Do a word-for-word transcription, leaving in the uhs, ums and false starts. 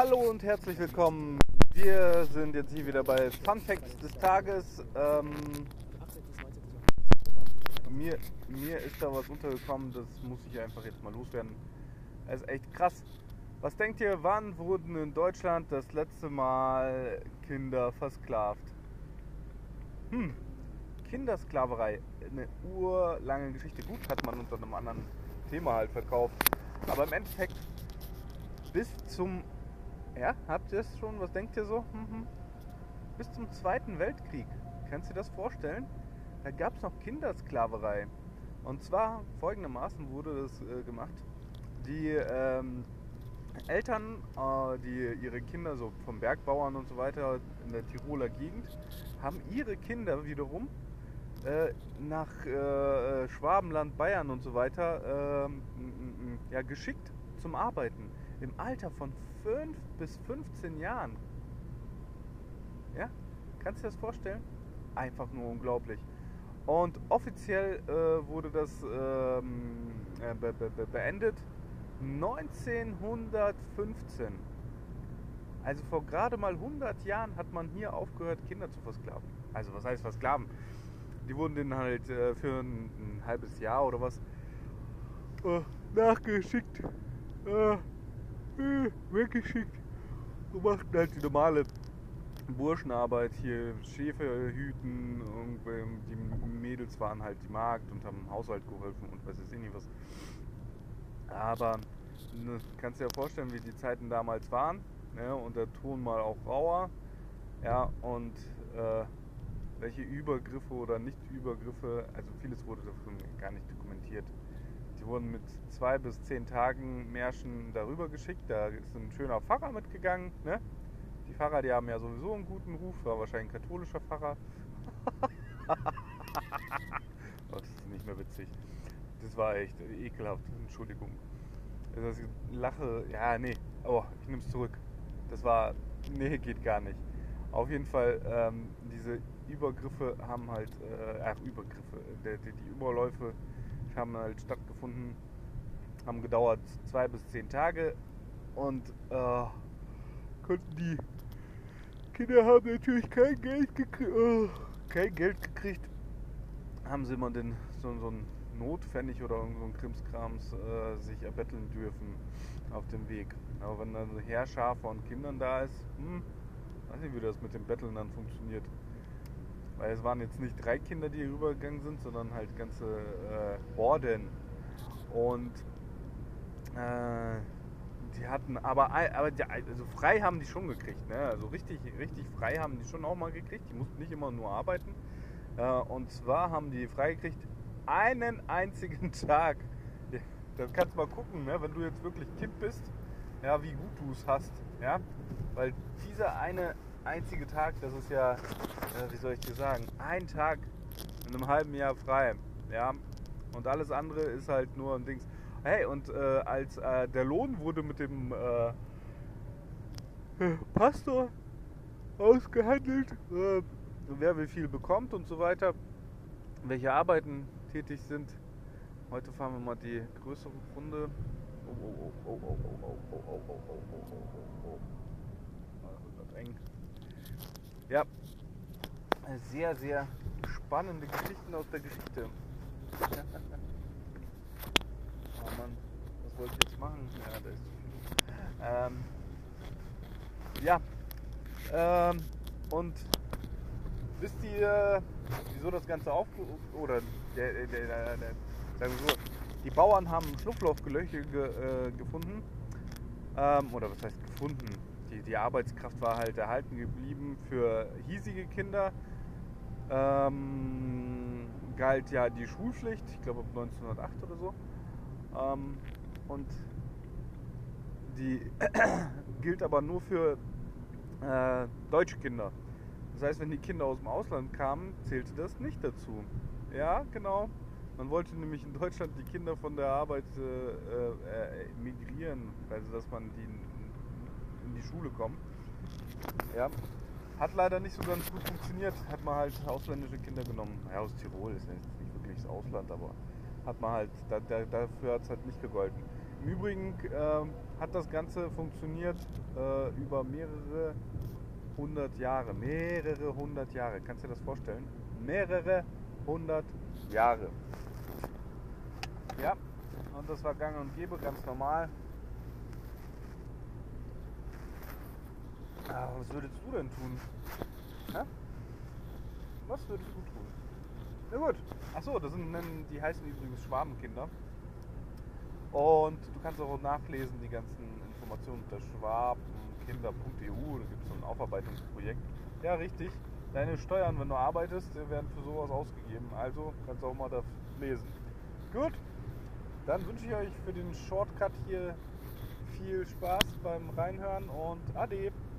Hallo und herzlich willkommen. Wir sind jetzt hier wieder bei Fun Facts des Tages. Ähm, mir, mir ist da was untergekommen, das muss ich einfach jetzt mal loswerden. Es ist echt krass. Was denkt ihr, wann wurden in Deutschland das letzte Mal Kinder versklavt? Hm, Kindersklaverei, eine urlange Geschichte. Gut, hat man unter einem anderen Thema halt verkauft. Aber im Endeffekt bis zum... Ja, habt ihr es schon? Was denkt ihr so? Mhm. Bis zum Zweiten Weltkrieg. Kannst du dir das vorstellen? Da gab es noch Kindersklaverei. Und zwar folgendermaßen wurde das äh, gemacht. Die ähm, Eltern, äh, die ihre Kinder so vom Bergbauern und so weiter in der Tiroler Gegend, haben ihre Kinder wiederum äh, nach äh, Schwabenland, Bayern und so weiter äh, ja, geschickt zum Arbeiten. Im Alter von fünf bis fünfzehn Jahren. Ja? Kannst du dir das vorstellen? Einfach nur unglaublich. Und offiziell äh, wurde das ähm, äh, be- be- beendet neunzehnhundertfünfzehn. Also vor gerade mal hundert Jahren hat man hier aufgehört, Kinder zu versklaven. Also was heißt versklaven? Die wurden denen halt äh, für ein, ein halbes Jahr oder was äh, nachgeschickt, äh, äh, weggeschickt und machten halt die normale Burschenarbeit hier, Schäfer hüten, und die Mädels waren halt die Magd und haben im Haushalt geholfen und weiß ich nicht was. Aber ne, kannst dir ja vorstellen, wie die Zeiten damals waren, ne, und der Ton mal auch rauer, ja, und äh, welche Übergriffe oder Nicht-Übergriffe, also vieles wurde davon gar nicht dokumentiert. Die wurden mit zwei bis zehn Tagen Märschen darüber geschickt, da ist ein schöner Pfarrer mitgegangen, ne? Die Pfarrer, die haben ja sowieso einen guten Ruf, war wahrscheinlich ein katholischer Pfarrer. Oh, das ist nicht mehr witzig. Das war echt ekelhaft, Entschuldigung. Das Lache, ja, nee, oh, ich nehme es zurück. Das war, nee, geht gar nicht. Auf jeden Fall, ähm, diese Übergriffe haben halt, äh, ach, Übergriffe, die, die, die Überläufe haben halt stattgefunden, haben gedauert zwei bis zehn Tage und äh, konnten die Kinder haben natürlich kein Geld gekriegt, oh, kein Geld gekriegt, haben sie immer den, so, so einen Notpfennig oder irgend so ein Krimskrams äh, sich erbetteln dürfen auf dem Weg. Aber wenn dann eine Heerschar von Kindern da ist, hm, weiß nicht, wie das mit dem Betteln dann funktioniert. Weil es waren jetzt nicht drei Kinder, die rübergegangen sind, sondern halt ganze äh, Horden. Und äh, die hatten, aber, aber die, also frei haben die schon gekriegt, ne? Also richtig, richtig frei haben die schon auch mal gekriegt. Die mussten nicht immer nur arbeiten. Äh, und zwar haben die frei gekriegt einen einzigen Tag. Ja, da kannst du mal gucken, ne? Wenn du jetzt wirklich Kind bist, ja, wie gut du es hast, ja? Weil dieser eine einzige Tag, das ist ja, äh, wie soll ich dir sagen, ein Tag in einem halben Jahr frei, ja? Und alles andere ist halt nur ein Dings. Hey, und äh, als äh, der Lohn wurde mit dem äh, Pastor ausgehandelt, äh, wer wie viel bekommt und so weiter, welche Arbeiten tätig sind. Heute fahren wir mal die größere Runde. Oh, oh, oh, oh, oh, oh, oh, oh, oh, oh, oh, oh, oh. Das wird eng. Ja, sehr, sehr spannende Geschichten aus der Geschichte. Oh Mann, was wollte ich jetzt machen? Ja, da ist zu viel. Ähm, ja, ähm, und wisst ihr, wieso das Ganze aufgerufen oder der, der, der, der, der, sagen wir so, die Bauern haben Schlupflochgelöcher ge, äh, gefunden, ähm, oder was heißt gefunden? Die, die Arbeitskraft war halt erhalten geblieben für hiesige Kinder. Ähm, galt ja die Schulpflicht, ich glaube ab neunzehnhundertacht oder so. Ähm, und die gilt aber nur für äh, deutsche Kinder. Das heißt, wenn die Kinder aus dem Ausland kamen, zählte das nicht dazu. Ja, genau. Man wollte nämlich in Deutschland die Kinder von der Arbeit äh, äh, migrieren, also dass man die in, in die Schule kommen. Ja. Hat leider nicht so ganz gut funktioniert. Hat man halt ausländische Kinder genommen. Ja, aus Tirol ist ja jetzt nicht wirklich das Ausland, aber hat man halt, da, da, dafür hat es halt nicht gegolten. Im Übrigen ähm, hat das Ganze funktioniert äh, über mehrere hundert Jahre. Mehrere hundert Jahre. Kannst du dir das vorstellen? Mehrere hundert Jahre. Ja, und das war gang und gäbe, ganz normal. Ah, was würdest du denn tun? Hä? Was würdest du tun? Na gut. Achso, das sind, die heißen übrigens Schwabenkinder. Und du kannst auch nachlesen, die ganzen Informationen unter schwabenkinder punkt e u. Da gibt es so ein Aufarbeitungsprojekt. Ja, richtig. Deine Steuern, wenn du arbeitest, werden für sowas ausgegeben. Also kannst du auch mal das lesen. Gut. Dann wünsche ich euch für den Shortcut hier viel Spaß beim Reinhören und Ade.